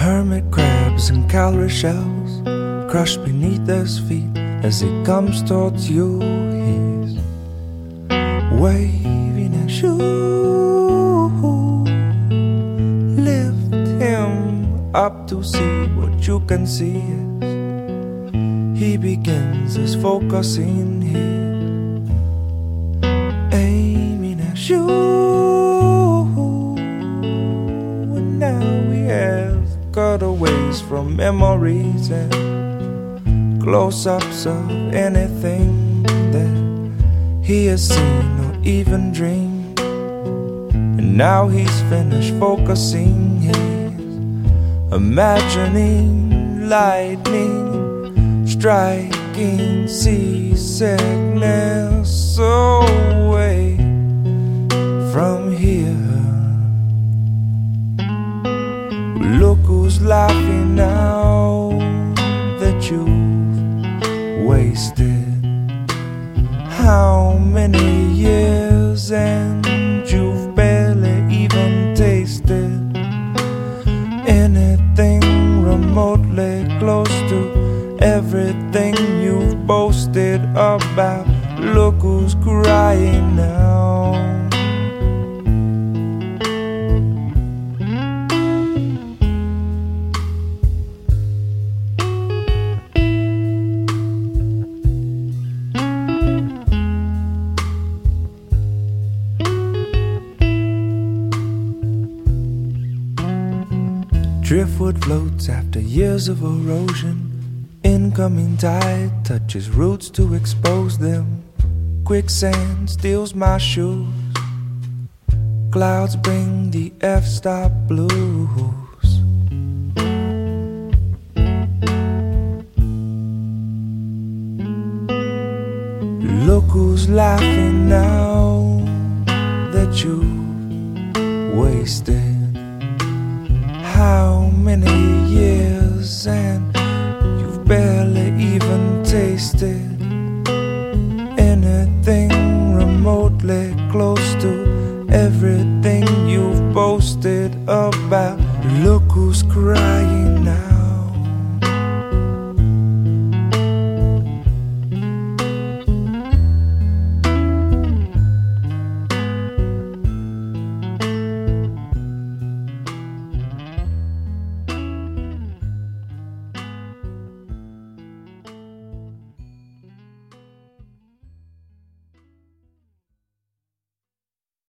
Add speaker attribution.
Speaker 1: Hermit crabs and cowrie shells crushed beneath his feet as he comes towards you. He's waving at you. Lift him up to see what you can see as he begins his focusing here, aiming at you. And now he has cutaways from memories and close-ups of anything that he has seen or even dreamed. And now he's finished focusing, he's imagining lightning striking seasickness away from here. Look who's laughing now that you've wasted how many years, and you've barely even tasted anything remotely close to everything you've boasted about. Look who's crying now. Driftwood floats after years of erosion. Incoming tide touches roots to expose them. Quicksand steals my shoes. Clouds bring the F-stop blues. Look who's laughing now that you've wasted how many years, and you've barely even tasted anything remotely close to everything you've boasted about. Look who's crying now.